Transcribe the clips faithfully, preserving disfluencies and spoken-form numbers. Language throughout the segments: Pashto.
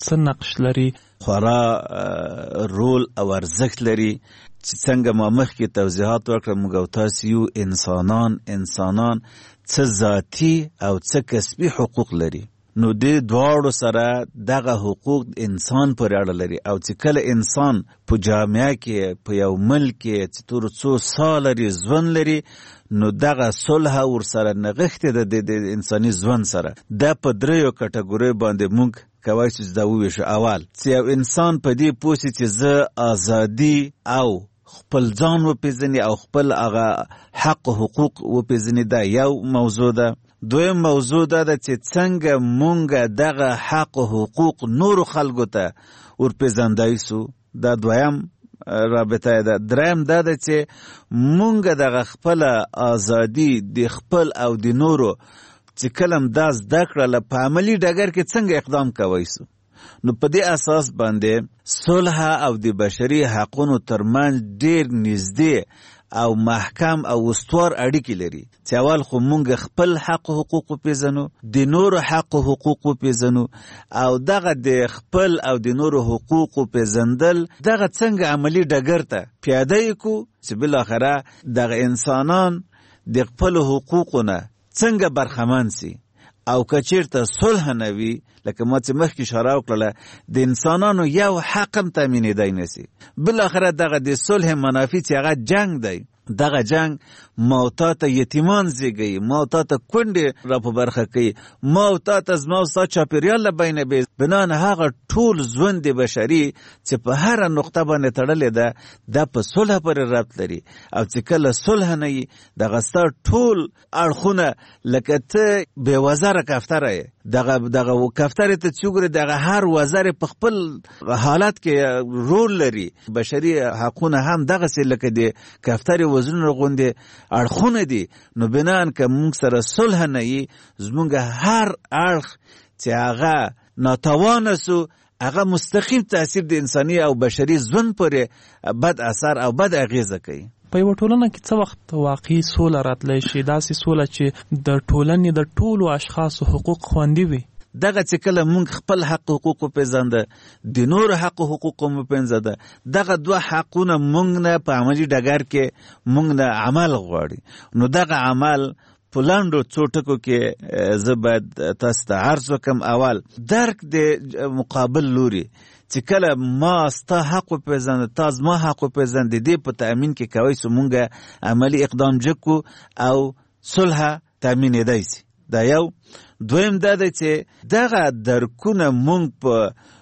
څه نقش لري؟ خورا رول او ارزښت لري چې څنګه ما مخکې توضیحات وکړم. موږ او تاسو یو انسانان انسانان څه ذاتي او څه کسبي حقوق لري. نو دې دواړو سره دغه حقوق انسان پورې اړه لري او چې کله انسان په جامعه کې په یو ملک کې چې تر څو سال لري ژوند لري نو دغه صلح ورسره نغښتې ده د انساني ژوند سره. دا په دریو کټګورۍ باندې موږ کوای شو دا وویشو. اول چې یو انسان په دې پوه شي چې زه ازادي او خپل ځان وپېژني او خپل هغه حق و حقوق وپېژني، دا یو موضوع ده. دویم موضوع دا ده چې څنګه مونږ دغه حق و حقوق نورو خلکو ته ورپېژندای سو، دا دویم رابطه ده. دریم دا ده چې مونږ دغه خپل ازادي د خپل او د نورو چې کلم دا زده کړله په عملي ډګر کې څنګه اقدام کوای سو. نو په دې اساس باندې صلح او د بشري حقونو ترمنځ ډېر نږدې او محکم او استوار اړیکې لري چې اول خو مونږ خپل حق او حقوق وپېژنو، د نورو حق او حقوق وپېژنو، او دغه د خپل او د نورو حقوق وپېژندل دغه څنګه عملي ډګر ته پیاده یې کړو چې بالاخره دغه انسانان د خپل حقوقو نه څنګه برخمن سي. او که چېرته صلح نه وي، لکه ما چې مخکې اشاره وکړله، د انسانانو یو حق هم تامینېدی نه سي. بالاخره دغه د صلح منافع چې هغه جنگ دی، دغه جنگ ما او تا ته یتیمان زیږوي، ما او تا ته کونډې را په برخه کوي، ما او تا ته زما او ستا چاپېریال له بینه بې بنان هغه ټول ژوند بشري چې په هره نقطه باندې تړلې ده دا په صلح پورې ربط لري. او چې کله صلح نه وي دغه ستا ټول اړخونه لکه ته بې وزره کفتره یې، دغه دغه کفترې ته چې وګورې دغه هر وزر په خپل حالت کې رول لري. بشري حقونه هم دغسې لکه د کفترې وزرونه غوندې اړخونه دي. نو بنان که موږ سره صلح نه وي زموږ هر اړخ چې هغه ناتوانه سو هغه مستقیم تاثیر د انساني او بشري ژوند پورې بد اثر او بد اغیزه کوي. په یوه ټولنه کې څه وخت واقعي سوله راتلی شي، داسې سوله چې د ټولنې د ټولو اشخاصو حقوق خوندي وي؟ دغه چې کله مونږ خپل حق حقوق وپېژنده، د نورو حق حقوق هم وپېژنده، دغه دوه حقونه مونږ نه په عملي ډګر کې مونږ نه عمل غواړي. نو دغه عمل په لنډو څو ټکو کې زه باید تاسو ته عرض وکړم. اول درک د مقابل لوري چې کله ما ستا حق وپېژنده، تا زما حق وپېژنده، د دې په تأمین کې کوی سو مونږ عملي اقدام جکو او صلح تأمینېدی سي. دا یو. دویم دا دی چې دغه درکونه مونږ په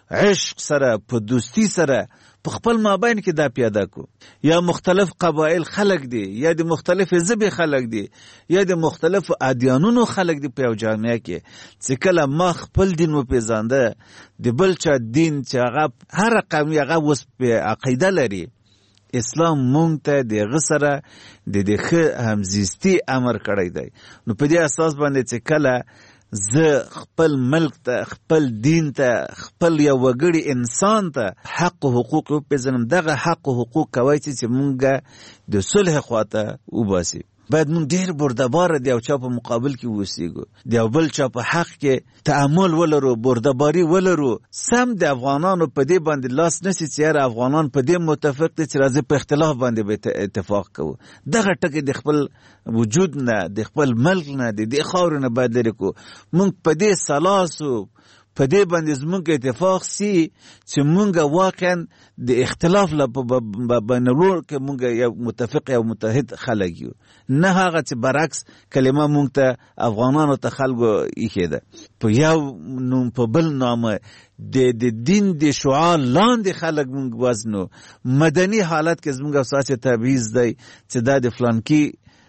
عشق سره په دوستی سره په خپل مابین کې دا پیاده کو. یا مختلف قبایل خلق دي، یا د مختلف ژبې خلق دي، یا د مختلف ادیانونو خلق دي په یو جامعه کې. چې کله ما خپل دین وپېژانده، د بل چا دین چې هغه هر قوم هغه اوس په عقیده لري، اسلام مونږ ته دغه سره د دې ښه همزیستي امر کړی دی. نو په دې اساس باندې چې کله زه خپل ملک ته، خپل دین ته، خپل یو وګړي انسان ته حق و حقوق وپېژنم، دغه حق و حقوق کوی چې مونږ د صلح خواته وباسي. باید مونږ ډېر بردباره د یو چا په مقابل کې اوسېږو، د یو بل چا په حق کې تعامل ولرو، بردباري ولرو. سم د افغانانو په دې باندې لاس نسی چې یاره افغانان په دې متفق دي چې راځي په اختلاف باندې به اتفاق کوو. دغه ټکي د خپل وجود نه، د خپل ملک نه، د دې خاورې نه باید لرې کړو. مونږ په دې سلاسو په دې باندې زمونږ اتفاق سي چې مونږ واقعا د اختلاف له بینالور کې مونږ یو متفق یو متحد خلک یو، نه هغه چې برعکس کلمه مونږ ته افغانانو ته خلکو ایښې ده په یو نوم په بل نامه د دین د شعار لاندې خلک مونږ وزنو. مدني حالت کې زمونږ اساسي تبعیض دی چې دا د فلانکي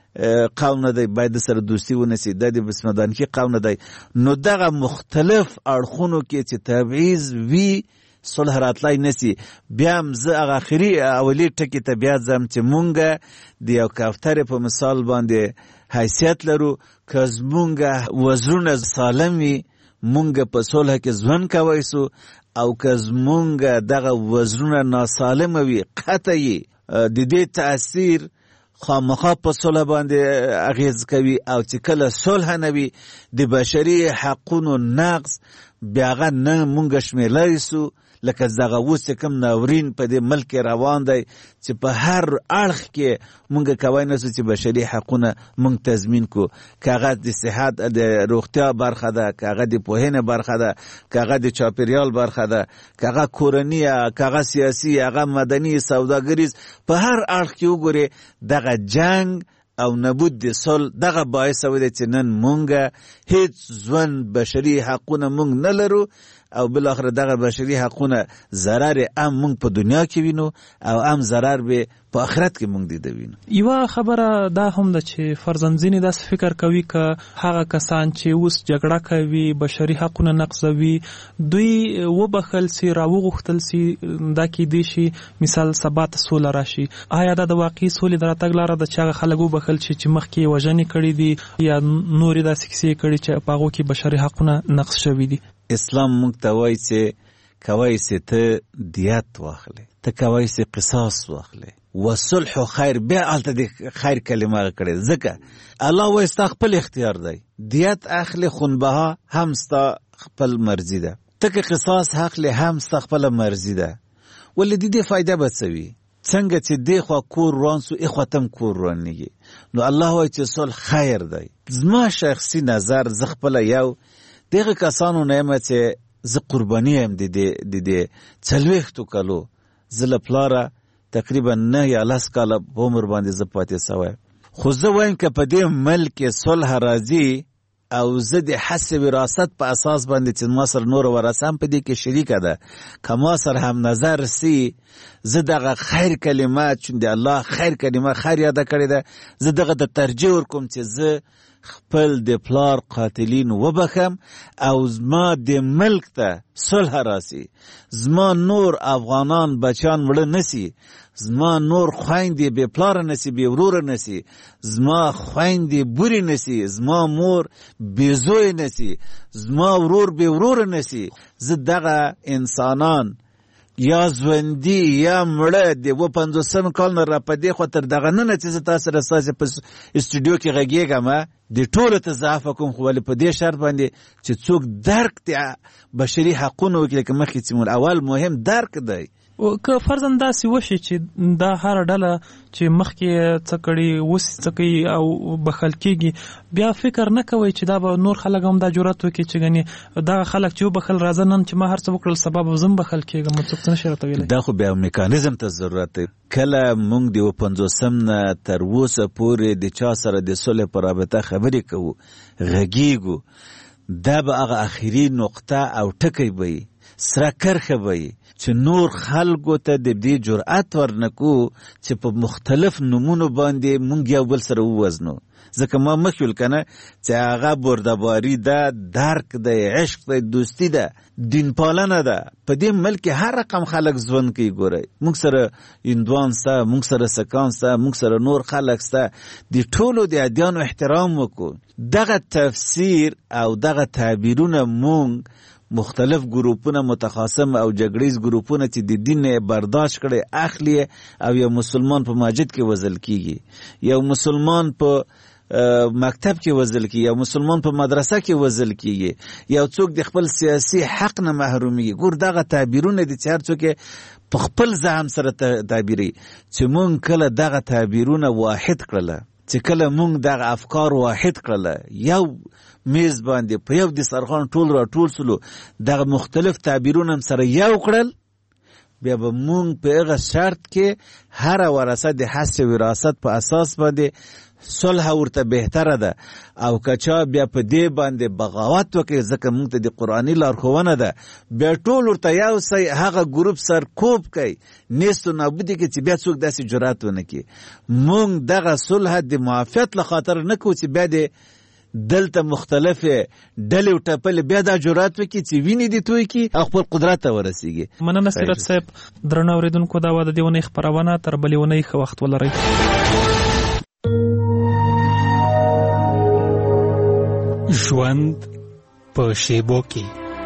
قوم نه دی باید سره دوستی ونسی، دا د بسمدانکی قوم نه دی. نو دغه مختلف اړخونو کې چې تبعیض وی صلح راتلای نسی. بیا هم زه هغه اخري اولی ټکي ته بیا ځم چې مونږ د یو کفترې په مثال باندې حیثیت لرو. که زمونږ وزرونه سالم وي مونږ په صلح کې ژوند کوی سو، او که زمونږ دغه وزرونه ناسالمه وي قطعي د دې تاثیر خامخا په صلح باندې اغیز کوي. او چې کله صلح نه وي د بشري حقونو نقض بیا هغه نه مونږ شمیرلی سو لکه دغه اوس چې کوم ناورین په دې ملک روان دی چې په هر اړخ کې مونږ کوی نه سو چې بشري حقونه مونږ تضمین کو، که هغه د صحت د روغتیا برخه ده، که هغه د پوهنې برخه ده، که هغه د چاپیریال برخه ده، که هغه کورني، که هغه سیاسي، هغه مدني، سوداګریز، په هر اړخ کې وګورې دغه جنگ او نبود د صلح دغه باعث شوی چې نن مونږ هیڅ ژوند بشري حقونه مونږ نه لرو او بالاخره دغه بشري حقونه ضرر هم مونږ په دنیا کې وینو او هم ضرر به په آخرت کې مونږ دیده وینو. یوه خبره دا هم ده چې فرضاً ځینې داسې فکر کوي که هغه کسان چې اوس جګړه کوي، بشري حقونه نقضوي، دوی وبخل سي، راوغوښتل سي، دا کیدی شي مثال سبا ته سوله راشي. آیا دا د واقعي سولې د راتګ لاره ده چې هغه خلک وبخل شي چې مخکې یې وژنې کړي دي یا نورې داسې کیسې کړي چې په هغو کې بشري حقونه نقض شوي دي؟ اسلام مونږ ته وایي چې کوی سي ته دیت واخلې، ته کوی سي قصاص واخلې، وصلح خیر. بیا هلته د خیر کلمه کړې، ځکه الله وایي ستا خپل اختیار دی، دیت اخلې خونبها هم ستا خپل مرضي ده، ته که قصاص اخلې هم ستا خپل مرضي ده. ولې د دې فایده به څه وي؟ څنګه چې دې خوا کور روان سو اخوا تم کور روانېږي. نو الله وایي چې صلح خیر دی. زما شخصي نظر زه خپله یو دغه کسانو نه یم چې زه قرباني یم د دې څلوېښتو کالو، زه له پلاره تقریبا نه یا لس کاله په عمر باندې زه پاتې سوی. خو زه وایم که په دې ملک کې صلح راځي او زه د حس وراثت په اساس باندې چې ما سره نور ورثه هم په دې کې شریکه ده، که ما سره هم نظر سي، زه دغه خیر کلمه چون د الله خیر کلمه خیر یاده کړې ده، زه دغه د ترجیح ورکوم چې زه خپل د پلار قاتلین وبخم او زما د ملک ته صلح راسي، زما نور افغانان بچان مړه نسی، زما نور خویندې بې پلاره نسی، بې وروره نسی، زما خویندې بورې نسی، زما مور بې زوی نسی، زما ورور بې وروره نسی. زه دغه انسانان یا ژوندي یا مړه د اوه پنځوسم کال نه را په دې خوا تر دغه ننه چې زه تاسو سره ستاسې په استودیو کې غږېږم د ټولو ته ضعف کوم، خو ولې په دې شرط باندې چې څوک درک د بشري حقونو وکړي، لکه مخکې چې اول مهم درک دی. که فرضاً داسې وشي چې دا هر ډله چې مخکې څه کړي اوس څه کوي او بخل کېږي، بیا فکر نه کوئ چې دا به نور خلک هم دا جرأت وکړي چې ګنې دغه خلک چې وبخل راځه نن چې ما هر څه وکړل سبا به زه هم بخل کېږم، څوک څه نشي راته ویلی. دا خو بیا میکانیزم ته ضرورت دی. کله موږ د اوه پنځوسم نه تر اوسه پورې د چا سره د صلح په رابطه خبرې کوو، غږیږو، دا به هغه اخري نقطه او ټکی به وي، سره کرښه به وي چې نور خلکو ته د دې جرأت ورنکو چې په مختلف نومونو باندې مونږ یو بل سره ووزنو. ځکه ما مخکې ویل کنه چې هغه بردباري ده، درک ده، عشق ده، دوستی ده، دین پالنه ده. په دې ملک هر رقم خلک ژوند کوي. ګورئ مونږ سره هندوان سته، مونږ سره سکان سته، مونږ سره نور خلک سته، د ټولو د ادیانو احترام وکړو. دغه تفسیر او دغه تعبیرونه مونږ مختلف ګروپونه متخاصم او جګړیز ګروپونه چې د دین برداشت کړي اخلي او یو مسلمان په مسجد کې وزل کیږي، یو مسلمان په مکتب کې وزل کیږي، یو مسلمان په مدرسه کې وزل کیږي، یو څوک د خپل سیاسي حق نه محرومیږي. ګور دغه تعبیرونه دي چې هر څوک په خپل ذهن سره تعبیري. چې مونږ کله دغه تعبیرونه واحد کړله، چې کله مونږ دغه افکار واحد کړله، یو میز باندې په یو دسترخوان ټول را ټول سلو، دغه مختلف تعبیرونه هم سره یو کړل، بیا به مونږ په هغه شرط کې هر ورثه د حس وراثت په اساس باندې صلح ورته بهتره ده. او کچا بیا په دې باندې بغاوت وکړي، ځکه مونږ ته د قرآني لارښوونه ده، بیا ټول ورته یو سی هغه ګروپ سر کوب کوي، نیست و نابودي کې چې بیا څوک داسې جرأت ونه کړي. مونږ دغه صلح د معافیت له خاطر نه کوو چې بیا د دلته مختلفه ډلې او ټپلې بیا دا جرأت وکړي چې ویني دي توی کی او خپل قدرت ته ورسیږي. مننه سیرت صاحب. درنو اوریدونکو، دا و د دې ونې خپرونه، تر بلې ونې ښه وخت ولرئ. ژوند په شیبو کې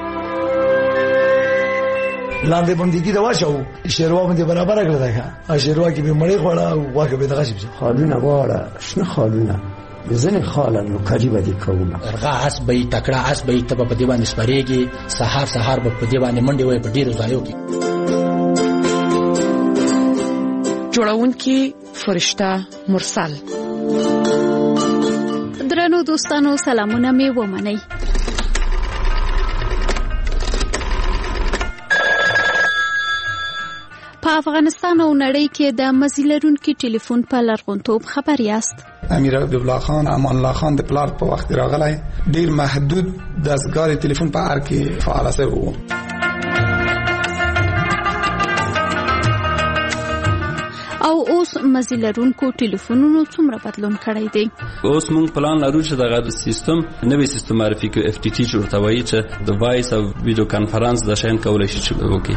لاندې بندګي دا واچو شیروا باندې برابر کړل دا ښه شیروا کې به مړی خوړه او واکه به دغه شي خالونه واړه شنه خالونه ځنې خاله نوکري به دې کوم هغه اس به تکړه اس به ته په دې باندې سپریږي سهار سهار به په دې باندې منډه وای په ډیرو ځایو کې. جوړونکي فرشته مرسل. درنو دوستانو سلامونه می ومنئ. په افغانستان او نړۍ کې د مزیلرونکو ټلیفون په لرغونتوب خبر یاست. امیر عبد الله خان امان الله خان د پلار په وخت راغلی ډیر محدود دستګاه ټلیفون په هر کې فعال سره وو. او اوس مزیلرونکو ټلیفونونو څومره بدلون کړی دی. اوس موږ پلان لرو چې دغه سیستم نوې سیستم معرفي کوي اف ټي ټي چې ورته وایي چې د وایس او ویډیو کانفرنس د شین کولای شي چې وکړي.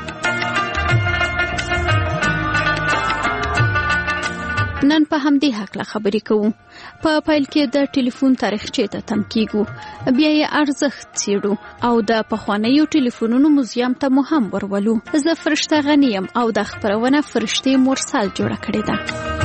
نن په همدې حق خبرې کوو. په پیل کې د ټلیفون تاریخچې ته تم کیږو، بیا یې ارزښت څیړو او د پخوانیو ټلیفونونو موزیم ته مو هم ورولو. زه فرشته غنیم او د خبرونه فرشته مرسل جوړه کړې ده.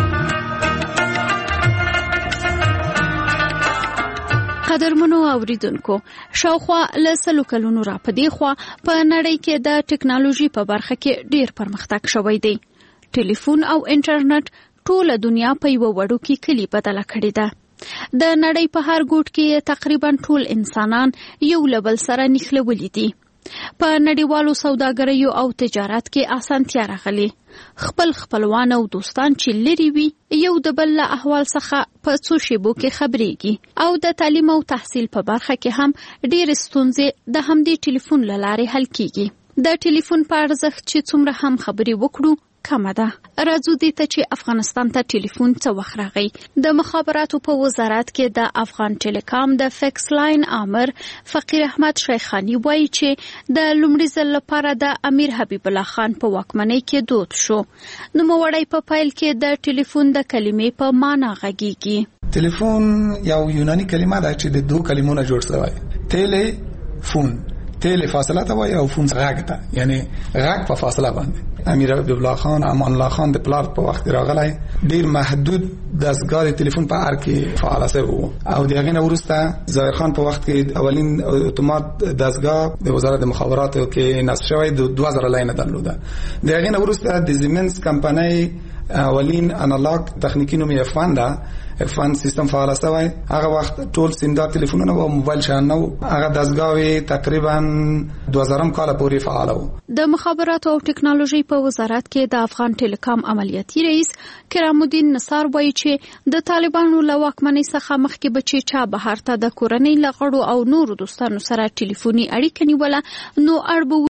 قدرمنو اوریدونکو، شاوخوا له سلو کلونو را پدې خوا په نړۍ کې د ټکنالوژي په برخه کې ډیر پرمختګ شوی دی. ټلیفون او انټرنیټ ټوله دنیا په یو وړوکی کلی بدله کړې ده. د نړۍ په هر ګوټ کې تقریبا ټول انسانان یو لبل سره نښلولي دي. په نړیوالو سوداګریو او تجارت کې اسانتیا راغلي. خپل خپلوان او دوستان چې لري وي یو د بل له احوال څخه په څو شیبو کې خبرېږي او د تعلیم او تحصیل په برخه کې هم ډېر ستونزې د همدې ټلیفون له لارې حل کیږي. د ټلیفون په ارزښت چې څومره هم خبرې وکړو کمه ده. راځو دې ته چې افغانستان ته ټلیفون څه وخت راغی. د مخابراتو په وزارت کې د افغان ټیلیکام د فکس لاین امر فقیر احمد شیخانی وایي چې د لومړي ځل لپاره د امیر حبیب الله خان په واکمنۍ کې دود شو. نوموړی په پیل کې د ټلیفون د کلمې په معنا غږیږي. ټلیفون یو یوناني کلمه ده چې د دوه کلمونو جوړ شوی. ټلیفون تیل فاصله ته وایي او فون غږ ته، یعنی غږ په فاصله باندې. امیر عبد الله خان امان الله خان د پلار په وخت راغلی ډیر محدود دستګاه ټلیفون په هر کې فعال سره وو او د هغې نه وروسته ظاهر خان په وخت کې اولین اتومات دستګاه د وزارت مخابراتو کې نصب شوی د دوه زره لاینه درلوده. د هغې نه وروسته د زیمنس کمپنۍ اولین انالاګ تخنیکی نوم یې افغان ده افغان سیستم فعال شوی. هغه وخت ټول سیمدار ټلیفونونه او موبایل شان نو هغه دستګاوې تقریبا دوه زره کال پورې فعال وو. د مخابراتو او ټکنالوژي په وزارت کې د افغان ټیلیکام عملیاتي رئیس کرام الدین نصار وایي چې د طالبانو له واکمنۍ څخه مخکې به چې چا بهر ته د کورنۍ له غړو او نورو دوستانو سره ټلیفوني اړیکه نیوله نو اړ